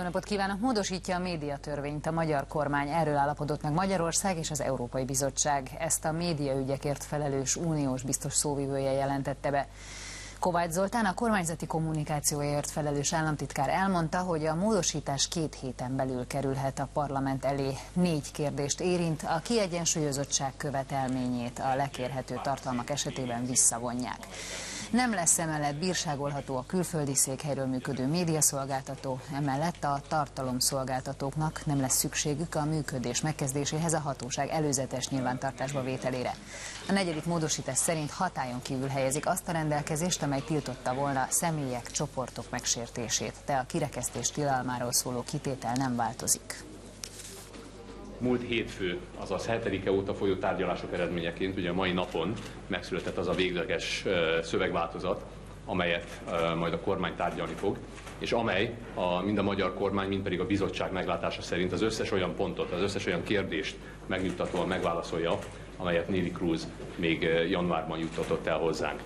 napot kívánok! Módosítja a médiatörvényt a magyar kormány, erről állapodott meg Magyarország és az Európai Bizottság. Ezt a médiaügyekért felelős uniós biztos szóvivője jelentette be. Kovács Zoltán, a kormányzati kommunikációért felelős államtitkár elmondta, hogy a módosítás 2 héten belül kerülhet a parlament elé. 4 kérdést érint, a kiegyensúlyozottság követelményét a lekérhető tartalmak esetében visszavonják. Nem lesz emellett bírságolható a külföldi székhelyről működő médiaszolgáltató, emellett a tartalomszolgáltatóknak nem lesz szükségük a működés megkezdéséhez a hatóság előzetes nyilvántartásba vételére. A 4. módosítás szerint hatályon kívül helyezik azt a rendelkezést, amely tiltotta volna személyek, csoportok megsértését, de a kirekesztés tilalmáról szóló kitétel nem változik. Múlt hétfő, azaz 7-e óta folyó tárgyalások eredményeként ugye a mai napon megszületett az a végleges szövegváltozat, amelyet majd a kormány tárgyalni fog, és amely mind a magyar kormány, mind pedig a bizottság meglátása szerint az összes olyan pontot, az összes olyan kérdést megnyugtatóan megválaszolja, amelyet Neelie Kroes még januárban juttatott el hozzánk.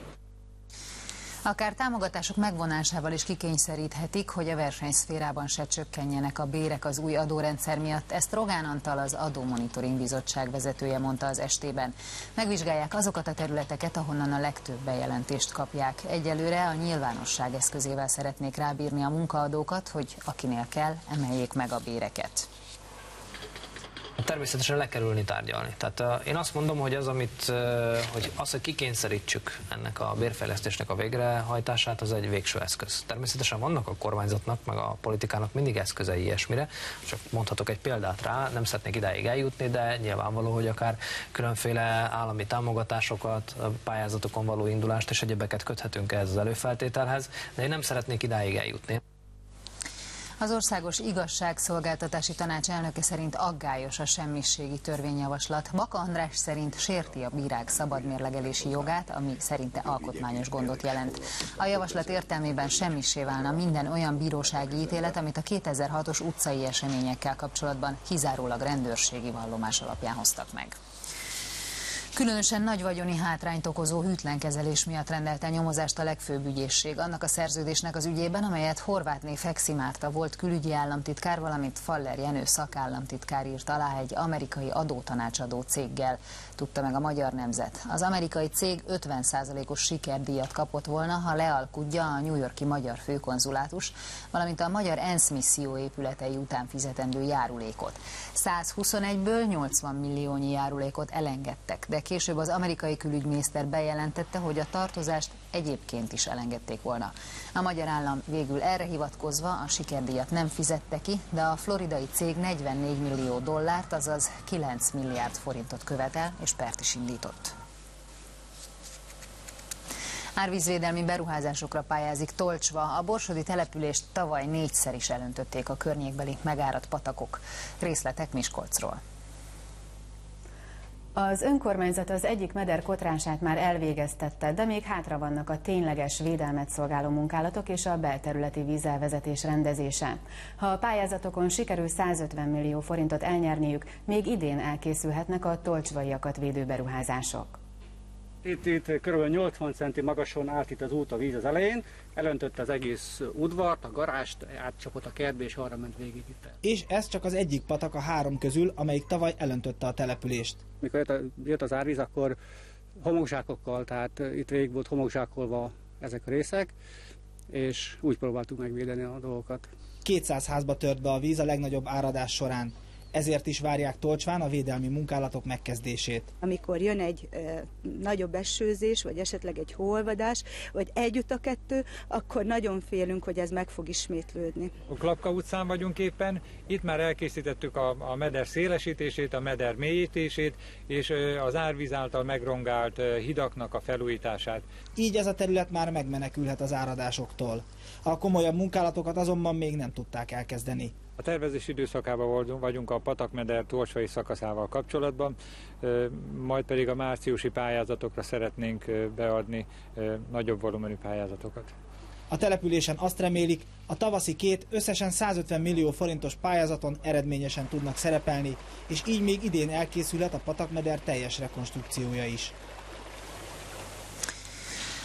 Akár támogatások megvonásával is kikényszeríthetik, hogy a versenyszférában se csökkenjenek a bérek az új adórendszer miatt. Ezt Rogán Antal, az Adómonitoring Bizottság vezetője mondta az ST-ben. Megvizsgálják azokat a területeket, ahonnan a legtöbb bejelentést kapják. Egyelőre a nyilvánosság eszközével szeretnék rábírni a munkaadókat, hogy akinél kell, emeljék meg a béreket. Természetesen le kell ülni tárgyalni. Tehát én azt mondom, hogy hogy kikényszerítsük ennek a bérfejlesztésnek a végrehajtását, az egy végső eszköz. Természetesen vannak a kormányzatnak, meg a politikának mindig eszközei ilyesmire, csak mondhatok egy példát rá, nem szeretnék idáig eljutni, de nyilvánvaló, hogy akár különféle állami támogatásokat, pályázatokon való indulást és egyebeket köthetünk ehhez az előfeltételhez, de én nem szeretnék idáig eljutni. Az Országos Igazságszolgáltatási Tanács elnöke szerint aggályos a semmisségi törvényjavaslat. Baka András szerint sérti a bírák szabad mérlegelési jogát, ami szerinte alkotmányos gondot jelent. A javaslat értelmében semmissé válna minden olyan bírósági ítélet, amit a 2006-os utcai eseményekkel kapcsolatban kizárólag rendőrségi vallomás alapján hoztak meg. Különösen nagy vagyoni hátrányt okozó hűtlenkezelés miatt rendelte nyomozást a legfőbb ügyészség. Annak a szerződésnek az ügyében, amelyet Horvátné Fekszi Márta volt külügyi államtitkár, valamint Faller Jenő szakállamtitkár írt alá egy amerikai adótanácsadó céggel, tudta meg a Magyar Nemzet. Az amerikai cég 50%-os sikerdíjat kapott volna, ha lealkudja a New York-i magyar főkonzulátus, valamint a magyar ENSZ misszió épületei után fizetendő járulékot. 121-ből 80 milliónyi járulékot elengedtek, de később az amerikai külügyminiszter bejelentette, hogy a tartozást egyébként is elengedték volna. A magyar állam végül erre hivatkozva a sikerdíjat nem fizette ki, de a floridai cég 44 millió dollárt, azaz 9 milliárd forintot követel, és pert is indított. Árvízvédelmi beruházásokra pályázik Tolcsva. A borsodi települést tavaly 4-szer is elöntötték a környékbeli megáradt patakok. Részletek Miskolcról. Az önkormányzat az egyik meder kotrását már elvégeztette, de még hátra vannak a tényleges védelmet szolgáló munkálatok és a belterületi vízelvezetés rendezése. Ha a pályázatokon sikerül 150 millió forintot elnyerniük, még idén elkészülhetnek a tolcsvaiakat védő beruházások. Itt kb. 80 centi magason állt itt az út a víz az elején, elöntötte az egész udvart, a garást, átcsapott a kertbe és arra ment végig itt el. És ez csak az egyik patak a 3 közül, amelyik tavaly elöntötte a települést. Mikor jött az árvíz, akkor homokzsákokkal, tehát itt végig volt homokzsákolva ezek a részek, és úgy próbáltuk megvédeni a dolgokat. 200 házba tört be a víz a legnagyobb áradás során. Ezért is várják Tolcsván a védelmi munkálatok megkezdését. Amikor jön egy nagyobb esőzés, vagy esetleg egy hóolvadás, vagy együtt a kettő, akkor nagyon félünk, hogy ez meg fog ismétlődni. A Klapka utcán vagyunk éppen, itt már elkészítettük a meder szélesítését, a meder mélyítését, és az árvíz által megrongált hidaknak a felújítását. Így ez a terület már megmenekülhet az áradásoktól. A komolyabb munkálatokat azonban még nem tudták elkezdeni. A tervezés időszakában vagyunk a patakmeder tolcsvai szakaszával kapcsolatban, majd pedig a márciusi pályázatokra szeretnénk beadni nagyobb volumenű pályázatokat. A településen azt remélik, a tavaszi 2 összesen 150 millió forintos pályázaton eredményesen tudnak szerepelni, és így még idén elkészülhet a patakmeder teljes rekonstrukciója is.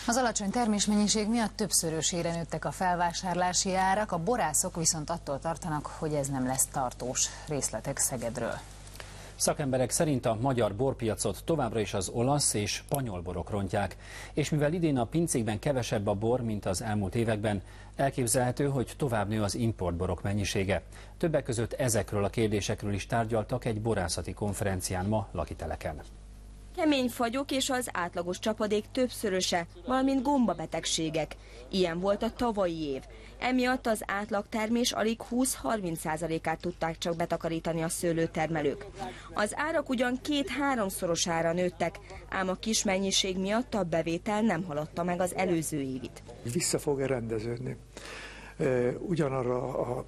Az alacsony termésmennyiség miatt többszörösére nőttek a felvásárlási árak, a borászok viszont attól tartanak, hogy ez nem lesz tartós. Részletek Szegedről. Szakemberek szerint a magyar borpiacot továbbra is az olasz és spanyol borok rontják, és mivel idén a pincékben kevesebb a bor, mint az elmúlt években, elképzelhető, hogy tovább nő az importborok mennyisége. Többek között ezekről a kérdésekről is tárgyaltak egy borászati konferencián ma Lakiteleken. Kemény fagyok és az átlagos csapadék többszöröse, valamint gombabetegségek. Ilyen volt a tavalyi év. Emiatt az átlagtermés alig 20-30%-át tudták csak betakarítani a szőlőtermelők. Az árak ugyan 2-3-szorosára nőttek, ám a kis mennyiség miatt a bevétel nem haladta meg az előző évit. Vissza fog-e rendeződni? Ugyanarra a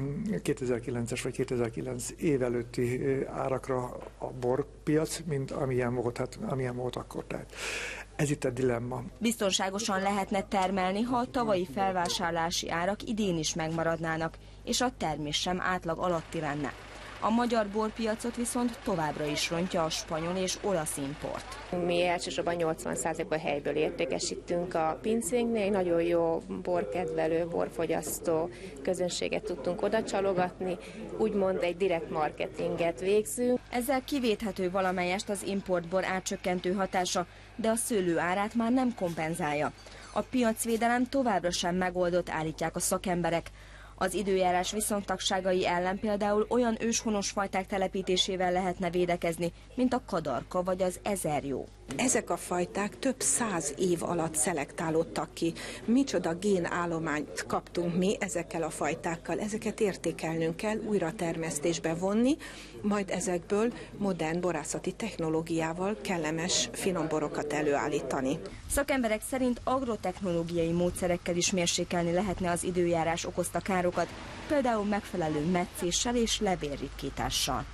2009-es vagy 2009 év előtti árakra a borpiac, mint amilyen volt akkor. Tehát ez itt a dilemma. Biztonságosan lehetne termelni, ha a tavalyi felvásárlási árak idén is megmaradnának, és a termés sem átlag alatti lenne. A magyar borpiacot viszont továbbra is rontja a spanyol és olasz import. Mi elsősorban 80%-ban helyből értékesítünk a pincénknél, nagyon jó borkedvelő, borfogyasztó közönséget tudtunk oda csalogatni, úgymond egy direkt marketinget végzünk. Ezzel kivéthető valamelyest az importbor árcsökkentő hatása, de a szőlő árát már nem kompenzálja. A piacvédelem továbbra sem megoldott, állítják a szakemberek. Az időjárás viszontagságai ellen például olyan őshonos fajták telepítésével lehetne védekezni, mint a kadarka vagy az ezerjó. Ezek a fajták több 100 év alatt szelektálódtak ki. Micsoda génállományt kaptunk mi ezekkel a fajtákkal. Ezeket értékelnünk kell, újra termesztésbe vonni, majd ezekből modern borászati technológiával kellemes finomborokat előállítani. Szakemberek szerint agrotechnológiai módszerekkel is mérsékelni lehetne az időjárás okozta károkat, például megfelelő metszéssel és levélritkítással.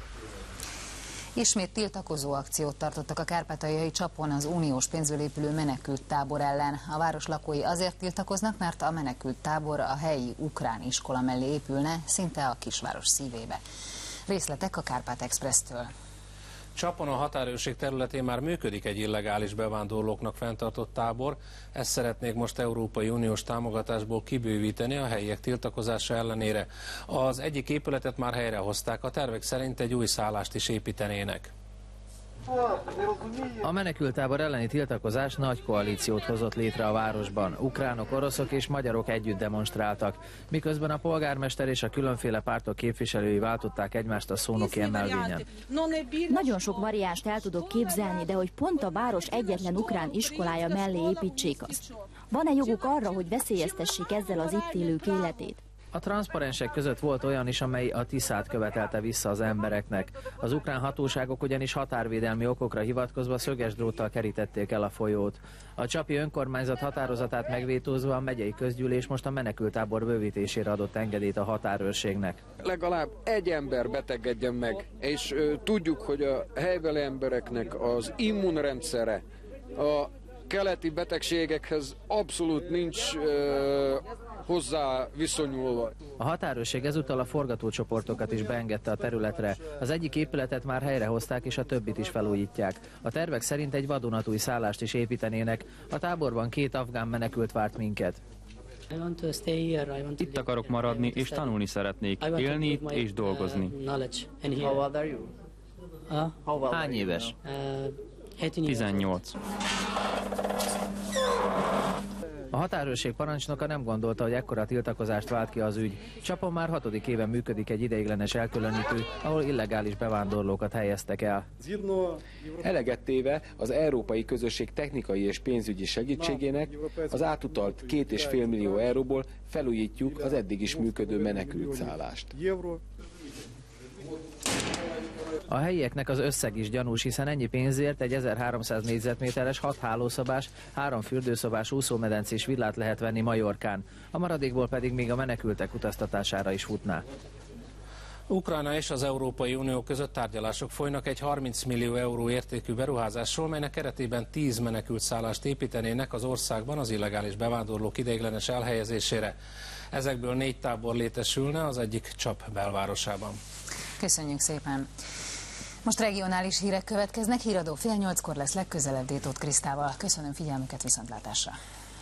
Ismét tiltakozó akciót tartottak a kárpátaljai Csapon az uniós pénzből épülő menekült tábor ellen. A város lakói azért tiltakoznak, mert a menekült tábor a helyi ukrán iskola mellé épülne, szinte a kisváros szívébe. Részletek a Kárpát Expresstől. Csapon a határőrség területén már működik egy illegális bevándorlóknak fenntartott tábor. Ezt szeretnék most Európai Uniós támogatásból kibővíteni a helyiek tiltakozása ellenére. Az egyik épületet már helyrehozták, a tervek szerint egy új szállást is építenének. A menekülttábor elleni tiltakozás nagy koalíciót hozott létre a városban. Ukránok, oroszok és magyarok együtt demonstráltak, miközben a polgármester és a különféle pártok képviselői váltották egymást a szónoki emelvényen. Nagyon sok variánst el tudok képzelni, de hogy pont a város egyetlen ukrán iskolája mellé építsék azt. Van-e joguk arra, hogy veszélyeztessék ezzel az itt élők életét? A transzparensek között volt olyan is, amely a Tiszát követelte vissza az embereknek. Az ukrán hatóságok ugyanis határvédelmi okokra hivatkozva szöges dróttal kerítették el a folyót. A csapi önkormányzat határozatát megvétózva a megyei közgyűlés most a menekülttábor bővítésére adott engedélyt a határőrségnek. Legalább egy ember betegedjen meg, és tudjuk, hogy a helybeli embereknek az immunrendszere a keleti betegségekhez abszolút nincs hozzá viszonyulva. A határőrség ezúttal a forgatócsoportokat is beengedte a területre. Az egyik épületet már helyrehozták, és a többit is felújítják. A tervek szerint egy vadonatúj szállást is építenének. A táborban 2 afgán menekült várt minket. Itt akarok maradni, és tanulni szeretnék, élni itt és dolgozni. Hány éves? 18. A határőrség parancsnoka nem gondolta, hogy ekkora tiltakozást vált ki az ügy. Csapon már 6. éven működik egy ideiglenes elkülönítő, ahol illegális bevándorlókat helyeztek el. Eleget téve az európai közösség technikai és pénzügyi segítségének az átutalt 2,5 millió euróból felújítjuk az eddig is működő menekültszállást. A helyieknek az összeg is gyanús, hiszen ennyi pénzért egy 1300 négyzetméteres 6 hálószobás, 3 fürdőszobás úszómedencés villát lehet venni Majorkán. A maradékból pedig még a menekültek utaztatására is futná. Ukrajna és az Európai Unió között tárgyalások folynak egy 30 millió euró értékű beruházásról, melynek keretében 10 menekültszállást építenének az országban az illegális bevándorlók ideiglenes elhelyezésére. Ezekből 4 tábor létesülne, az egyik Csap belvárosában. Köszönjük szépen! Most regionális hírek következnek, híradó 7:30-kor lesz legközelebb Détóth Krisztával. Köszönöm figyelmüket, viszontlátásra!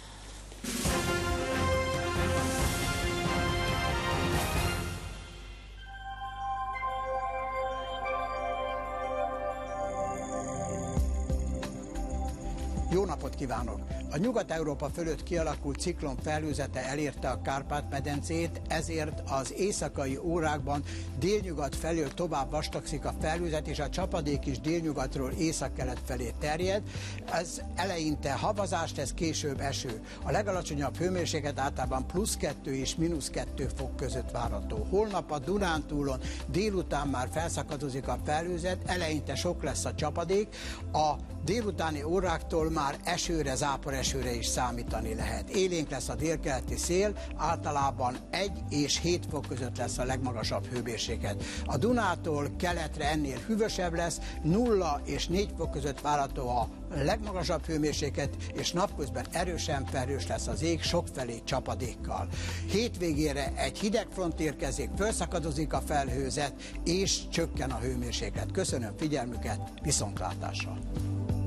Jó napot kívánok! A Nyugat-Európa fölött kialakult ciklon felhőzete elérte a Kárpát-medencét, ezért az éjszakai órákban délnyugat felől tovább vastagszik a felhőzet, és a csapadék is délnyugatról északkelet felé terjed. Ez eleinte havazást, ez később eső. A legalacsonyabb hőmérséklet általában +2 és -2 fok között várható. Holnap a Dunántúlon délután már felszakadozik a felhőzet, eleinte sok lesz a csapadék, a délutáni óráktól már esőre, záporesőre is számítani lehet. Élénk lesz a délkeleti szél, általában 1 és 7 fok között lesz a legmagasabb hőmérséklet. A Dunától keletre ennél hűvösebb lesz, 0 és 4 fok között várható a legmagasabb hőmérséklet, és napközben erősen felhős lesz az ég, sokfelé csapadékkal. Hétvégére egy hidegfront érkezik, felszakadozik a felhőzet, és csökken a hőmérséklet. Köszönöm figyelmüket, viszontlátásra!